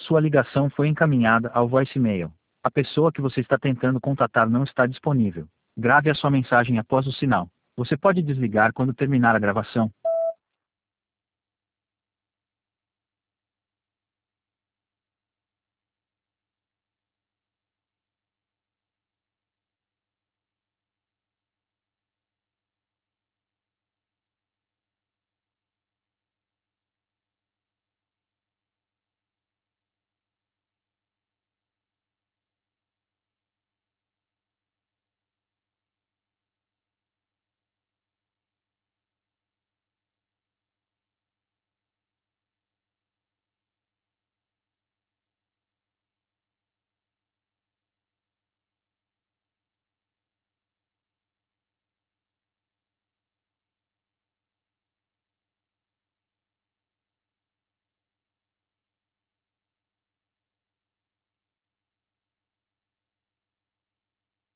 Sua ligação foi encaminhada ao voicemail. A pessoa que você está tentando contatar não está disponível. Grave a sua mensagem após o sinal. Você pode desligar quando terminar a gravação.